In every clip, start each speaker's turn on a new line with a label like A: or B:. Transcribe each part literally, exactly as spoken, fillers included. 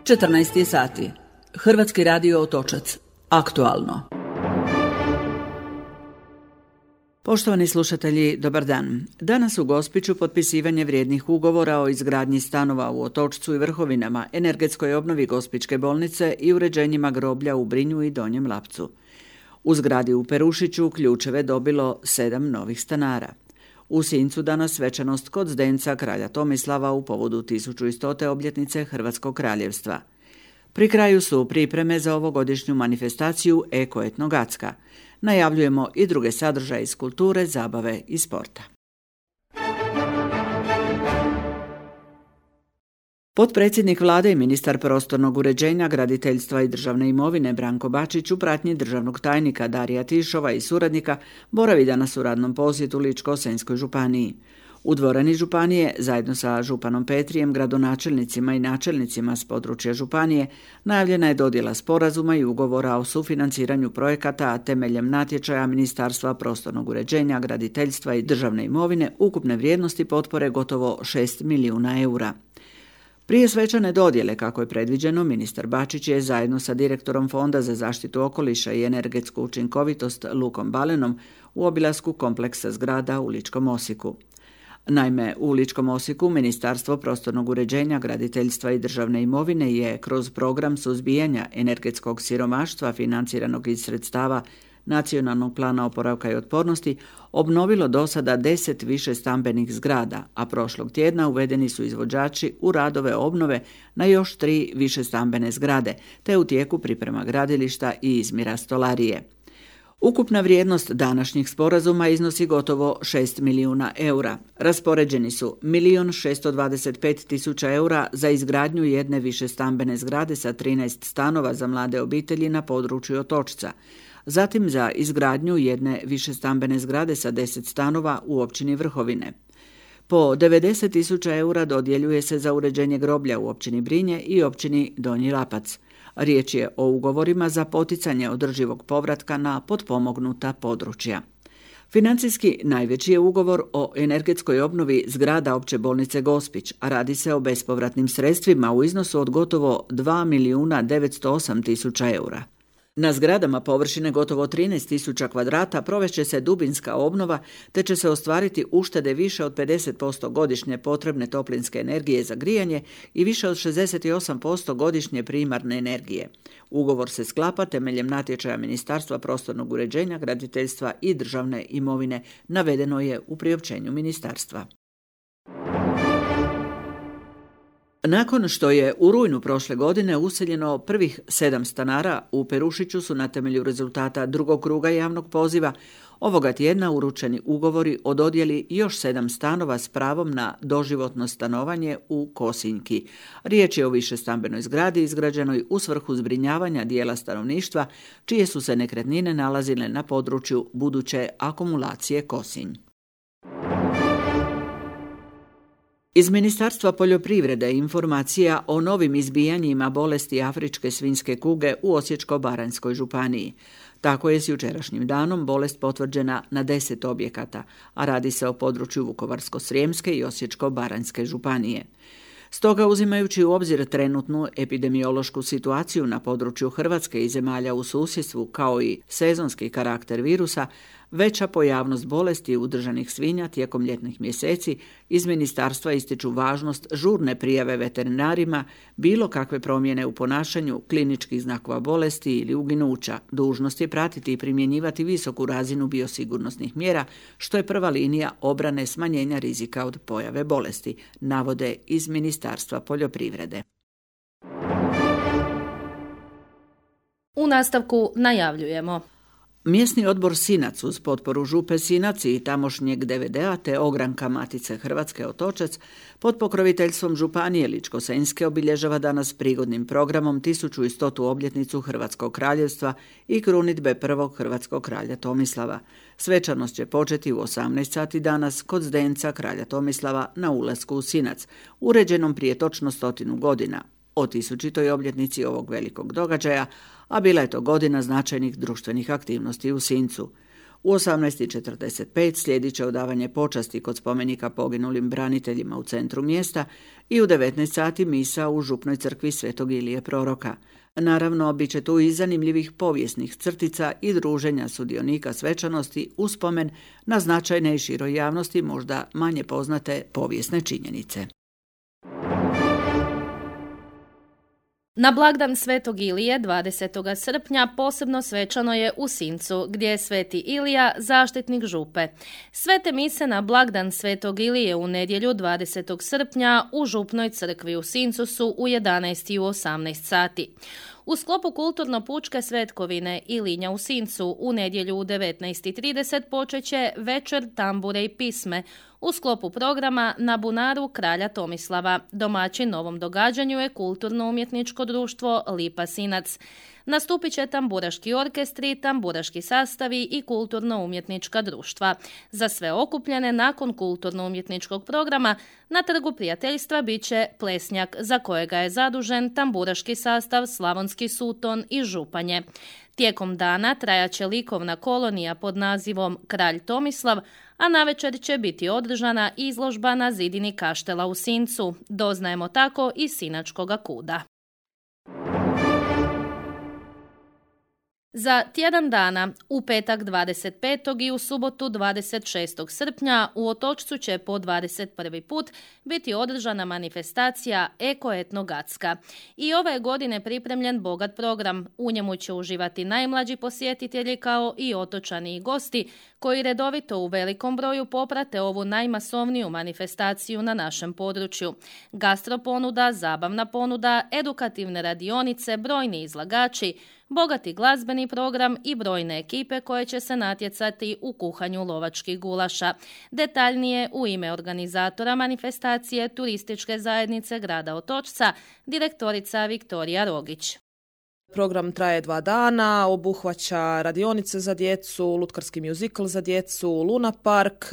A: četrnaest je sati. Hrvatski radio Otočac. Aktualno. Poštovani slušatelji, dobar dan. Danas u Gospiću potpisivanje vrijednih ugovora o izgradnji stanova u Otočcu i Vrhovinama, energetskoj obnovi Gospićke bolnice i uređenjima groblja u Brinju i Donjem Lapcu. U zgradi u Perušiću ključeve dobilo sedam novih stanara. U Sincu danas svečanost kod zdenca kralja Tomislava u povodu tisuću stote obljetnice Hrvatskog kraljevstva. Pri kraju su pripreme za ovogodišnju manifestaciju Eko-etnogacka. Najavljujemo i druge sadržaje iz kulture, zabave i sporta. Potpredsjednik vlade i ministar prostornog uređenja, graditeljstva i državne imovine Branko Bačić u pratnji državnog tajnika Darija Tišova i suradnika boravi danas u radnom posjetu Ličko-senjskoj županiji. U dvorani županije, zajedno sa županom Petrijem, gradonačelnicima i načelnicima s područja županije, najavljena je dodjela sporazuma i ugovora o sufinanciranju projekata temeljem natječaja Ministarstva prostornog uređenja, graditeljstva i državne imovine ukupne vrijednosti potpore gotovo šest milijuna eura. Prije svečane dodjele, kako je predviđeno, ministar Bačić je zajedno sa direktorom Fonda za zaštitu okoliša i energetsku učinkovitost Lukom Balenom u obilasku kompleksa zgrada u Ličkom Osijeku. Naime, u Ličkom Osijeku Ministarstvo prostornog uređenja, graditeljstva i državne imovine je kroz program suzbijanja energetskog siromaštva financiranog iz sredstava Nacionalnog plana oporavka i otpornosti obnovilo do sada deset više stambenih zgrada, a prošlog tjedna uvedeni su izvođači u radove obnove na još tri više stambene zgrade, te u tijeku priprema gradilišta i izmjera stolarije. Ukupna vrijednost današnjih sporazuma iznosi gotovo šest milijuna eura. Raspoređeni su milijun šesto dvadeset pet tisuća eura za izgradnju jedne više stambene zgrade sa trinaest stanova za mlade obitelji na području Otočca. Zatim za izgradnju jedne više stambene zgrade sa deset stanova u općini Vrhovine. Po devedeset tisuća eura dodjeljuje se za uređenje groblja u općini Brinje i općini Donji Lapac. Riječ je o ugovorima za poticanje održivog povratka na potpomognuta područja. Financijski najveći je ugovor o energetskoj obnovi zgrada Opće bolnice Gospić, a radi se o bespovratnim sredstvima u iznosu od gotovo dva milijuna devetsto osam tisuća eura. Na zgradama površine gotovo trinaest tisuća kvadrata provešće se dubinska obnova, te će se ostvariti uštede više od pedeset posto godišnje potrebne toplinske energije za grijanje i više od šezdeset osam posto godišnje primarne energije. Ugovor se sklapa temeljem natječaja Ministarstva prostornog uređenja, graditeljstva i državne imovine, navedeno je u priopćenju ministarstva. Nakon što je u rujnu prošle godine useljeno prvih sedam stanara, u Perušiću su na temelju rezultata drugog kruga javnog poziva ovoga tjedna uručeni ugovori o dodjeli još sedam stanova s pravom na doživotno stanovanje u Kosinjki. Riječ je o višestambenoj zgradi izgrađenoj u svrhu zbrinjavanja dijela stanovništva, čije su se nekretnine nalazile na području buduće akumulacije Kosinj. Iz Ministarstva poljoprivrede informacija o novim izbijanjima bolesti afričke svinjske kuge u Osječko-baranjskoj županiji. Tako je s jučerašnjim danom bolest potvrđena na deset objekata, a radi se o području Vukovarsko-srijemske i Osječko-baranjske županije. Stoga, uzimajući u obzir trenutnu epidemiološku situaciju na području Hrvatske i zemalja u susjedstvu, kao i sezonski karakter virusa, veća pojavnost bolesti u držanih svinja tijekom ljetnih mjeseci, iz ministarstva ističu važnost žurne prijave veterinarima, bilo kakve promjene u ponašanju, kliničkih znakova bolesti ili uginuća. Dužnost je pratiti i primjenjivati visoku razinu biosigurnosnih mjera, što je prva linija obrane smanjenja rizika od pojave bolesti, navode iz Ministarstva poljoprivrede.
B: U nastavku najavljujemo.
A: Mjesni odbor Sinac uz potporu župe Sinac i tamošnjeg D V D-a te ogranka Matice Hrvatske Otočac pod pokroviteljstvom županije Ličko-senjske obilježava danas prigodnim programom tisuću stotu obljetnicu Hrvatskog kraljevstva i krunidbe prvog hrvatskog kralja Tomislava. Svečanost će početi u osamnaest sati danas kod zdenca kralja Tomislava na ulasku u Sinac, uređenom prije točno stotinu godina. O tisućitoj obljetnici ovog velikog događaja, a bila je to godina značajnih društvenih aktivnosti u Sincu. U osamnaest i četrdeset pet slijedit će odavanje počasti kod spomenika poginulim braniteljima u centru mjesta i u devetnaest sati misa u župnoj crkvi Svetog Ilije Proroka. Naravno, bit će tu i zanimljivih povijesnih crtica i druženja sudionika svečanosti u spomen na značajne i široj javnosti možda manje poznate povijesne činjenice.
B: Na blagdan Svetog Ilije dvadesetog srpnja posebno svečano je u Sincu, gdje je Sveti Ilija zaštitnik župe. Svete mise na blagdan Svetog Ilije u nedjelju dvadesetog srpnja u župnoj crkvi u Sincu su u jedanaest i u osamnaest sati. U sklopu kulturno-pučke svetkovine Ilinja u Sincu u nedjelju u devetnaest i trideset počet će večer tambure i pisme u sklopu programa na bunaru Kralja Tomislava. Domaćin novom događanju je kulturno-umjetničko društvo Lipa Sinac. Nastupit će tamburaški orkestri, tamburaški sastavi i kulturno-umjetnička društva. Za sve okupljene nakon kulturno-umjetničkog programa na Trgu prijateljstva bit će plesnjak za kojega je zadužen tamburaški sastav Slavonski Suton i Županje. Tijekom dana trajaće likovna kolonija pod nazivom Kralj Tomislav, a navečer će biti održana izložba na zidini kaštela u Sincu. Doznajemo tako iz Sinačkoga kuda. Za tjedan dana, u petak dvadeset petog i u subotu dvadeset šestog srpnja u Otočcu će po dvadeset prvi put biti održana manifestacija Eko-etno Gacka. I ove godine pripremljen bogat program. U njemu će uživati najmlađi posjetitelji kao i otočani i gosti koji redovito u velikom broju poprate ovu najmasovniju manifestaciju na našem području. Gastroponuda, zabavna ponuda, edukativne radionice, brojni izlagači, bogati glazbeni program i brojne ekipe koje će se natjecati u kuhanju lovačkih gulaša. Detaljnije u ime organizatora manifestacije Turističke zajednice grada Otočca, direktorica Viktorija Rogić.
C: Program traje dva dana, obuhvaća radionice za djecu, lutkarski muzikal za djecu, Luna Park,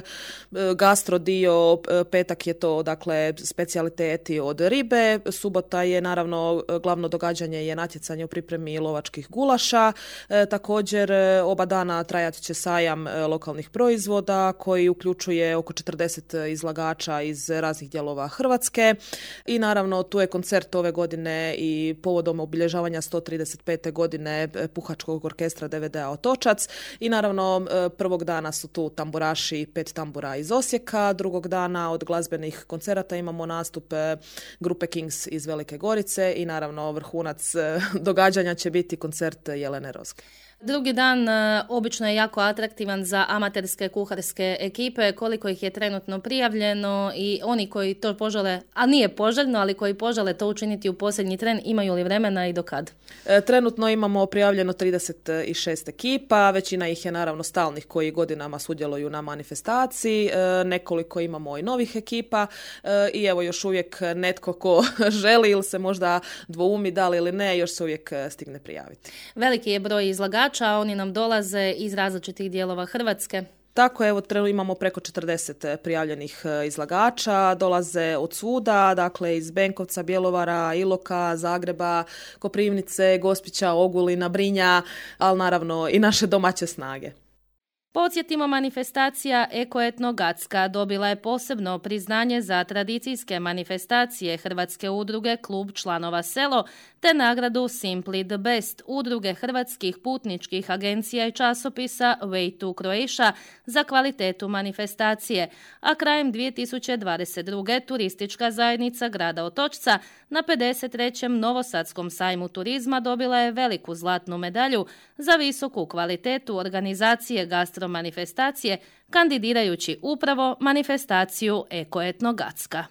C: gastro dio, petak je to dakle specijaliteti od ribe, subota je naravno glavno događanje je natjecanje u pripremi lovačkih gulaša, također oba dana trajat će sajam lokalnih proizvoda koji uključuje oko četrdeset izlagača iz raznih dijelova Hrvatske i naravno tu je koncert ove godine i povodom obilježavanja sto trideset pete godine Puhačkog orkestra D V D-a Otočac i naravno prvog dana su tu tamburaši, pet tambura iz Osijeka, drugog dana od glazbenih koncerata imamo nastup grupe Kings iz Velike Gorice i naravno vrhunac događanja će biti koncert Jelene Rozge.
B: Drugi dan e, obično je jako atraktivan za amaterske kuharske ekipe, koliko ih je trenutno prijavljeno i oni koji to požele, a nije poželjno, ali koji požele to učiniti u posljednji tren, imaju li vremena i do kad?
C: E, trenutno imamo prijavljeno trideset šest ekipa, većina ih je naravno stalnih koji godinama sudjeluju na manifestaciji, e, nekoliko imamo i novih ekipa e, i evo još uvijek netko ko želi ili se možda dvoumi da li ili ne, još se uvijek stigne prijaviti.
B: Veliki je broj izlagača, a oni nam dolaze iz različitih dijelova Hrvatske.
C: Tako, evo, trenutno imamo preko četrdeset prijavljenih izlagača, dolaze od svuda, dakle iz Benkovca, Bjelovara, Iloka, Zagreba, Koprivnice, Gospića, Ogulina, Brinja, ali naravno i naše domaće snage.
B: Podsjetimo, manifestacija Eko-etno Gacka dobila je posebno priznanje za tradicijske manifestacije Hrvatske udruge Klub članova Selo te nagradu Simply the Best udruge hrvatskih putničkih agencija i časopisa Way to Croatia za kvalitetu manifestacije, a krajem dvije tisuće dvadeset druge. Turistička zajednica grada Otočca na pedeset trećem Novosadskom sajmu turizma dobila je veliku zlatnu medalju za visoku kvalitetu organizacije gastro manifestacije, kandidirajući upravo manifestaciju Eko-etno Gacka.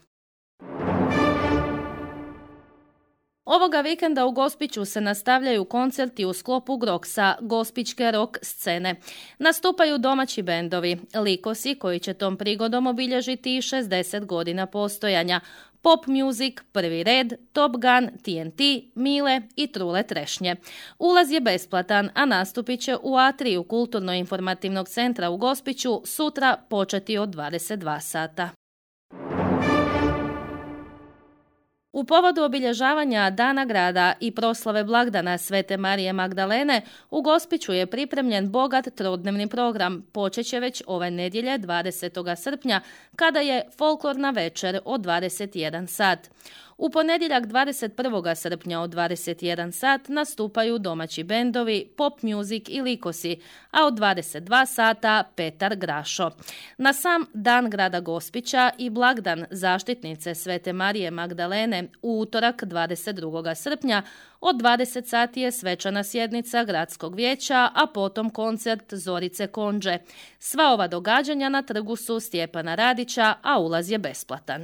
B: Ovoga vikenda u Gospiću se nastavljaju koncerti u sklopu Groksa, gospićke rock scene. Nastupaju domaći bendovi, Likosi koji će tom prigodom obilježiti šezdeset godina postojanja, Pop Music, Prvi red, Top Gun, T N T, Mile i Trule Trešnje. Ulaz je besplatan, a nastupit će u atriju Kulturno-informativnog centra u Gospiću sutra početi od dvadeset dva sata. U povodu obilježavanja Dana grada i proslave blagdana Svete Marije Magdalene u Gospiću je pripremljen bogat trodnevni program. Počeće već ove nedjelje dvadesetog srpnja kada je folklorna večer od dvadeset jedan sat. U ponedjeljak dvadeset prvog srpnja od dvadeset jedan sat nastupaju domaći bendovi, pop music i likosi, a od dvadeset dva sata Petar Grašo. Na sam Dan grada Gospića i blagdan zaštitnice Svete Marije Magdalene u utorak dvadeset drugog srpnja od dvadeset sati je svečana sjednica gradskog vijeća, a potom koncert Zorice Konđe. Sva ova događanja na trgu su Stjepana Radića, a ulaz je besplatan.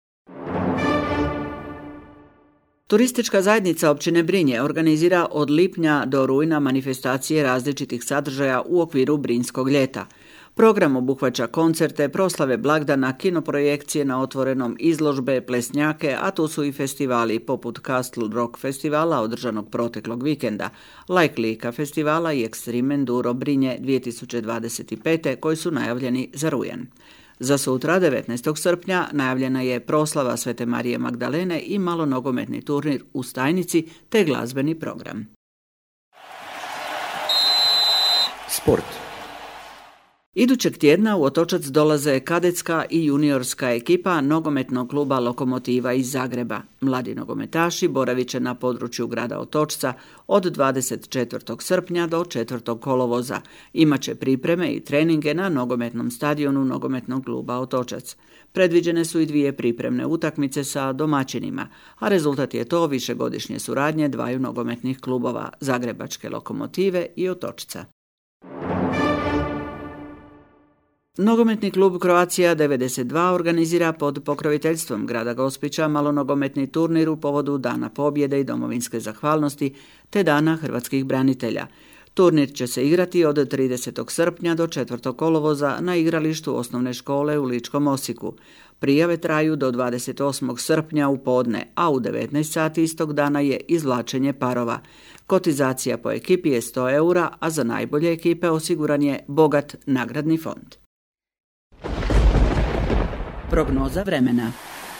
A: Turistička zajednica općine Brinje organizira od lipnja do rujna manifestacije različitih sadržaja u okviru Brinjskog ljeta. Program obuhvaća koncerte, proslave blagdana, kinoprojekcije na otvorenom, izložbe, plesnjake, a tu su i festivali poput Castle Rock festivala održanog proteklog vikenda, Like Lika festivala i Extreme Enduro Brinje dvije tisuće dvadeset pet. koji su najavljeni za rujan. Za sutra, devetnaestog srpnja, najavljena je proslava Svete Marije Magdalene i malonogometni turnir u Stajnici te glazbeni program.
D: Sport.
A: Idućeg tjedna u Otočac dolaze kadetska i juniorska ekipa nogometnog kluba Lokomotiva iz Zagreba. Mladi nogometaši boravit će na području grada Otočca od dvadeset četvrtog srpnja do četvrtog kolovoza. Imaće pripreme i treninge na nogometnom stadionu nogometnog kluba Otočac. Predviđene su i dvije pripremne utakmice sa domaćinima, a rezultat je to višegodišnje suradnje dvaju nogometnih klubova, Zagrebačke Lokomotive i Otočca. Nogometni klub Croatia devedeset dva organizira pod pokroviteljstvom grada Gospića malonogometni turnir u povodu Dana pobjede i domovinske zahvalnosti te Dana hrvatskih branitelja. Turnir će se igrati od tridesetog srpnja do četvrtog kolovoza na igralištu osnovne škole u Ličkom Osijeku. Prijave traju do dvadeset osmog srpnja u podne, a u devetnaest sati istog dana je izvlačenje parova. Kotizacija po ekipi je sto eura, a za najbolje ekipe osiguran je bogat nagradni fond. Prognoza vremena.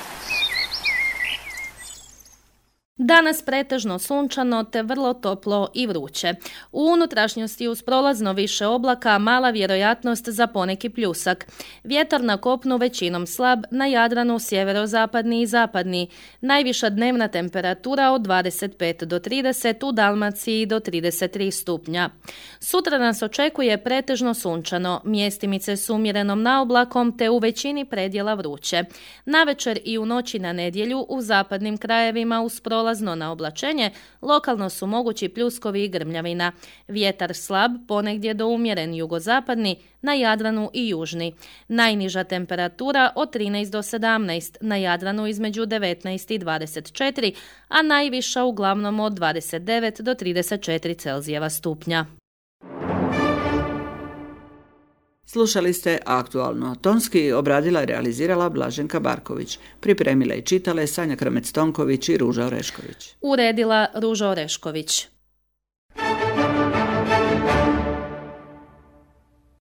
B: Danas pretežno sunčano te vrlo toplo i vruće. U unutrašnjosti uz prolazno više oblaka mala vjerojatnost za poneki pljusak. Vjetar na kopnu većinom slab, na Jadranu sjeverozapadni i zapadni. Najviša dnevna temperatura od dvadeset pet do trideset, u Dalmaciji do trideset tri stupnja. Sutra nas očekuje pretežno sunčano, mjestimice s umjerenom naoblakom te u većini predjela vruće. Navečer i u noći na nedjelju u zapadnim krajevima uz prolazno na oblačenje, lokalno su mogući pljuskovi i grmljavina. Vjetar slab, ponegdje do umjeren jugozapadni, na Jadranu i južni. Najniža temperatura od trinaest do sedamnaest, na Jadranu između devetnaest i dvadeset četiri, a najviša uglavnom od dvadeset devet do trideset četiri Celzijeva stupnja.
A: Slušali ste Aktualno. Tonski obradila i realizirala Blaženka Barković. Pripremila i čitale Sanja Krmec-Tonković i Ruža Orešković.
B: Uredila Ruža Orešković.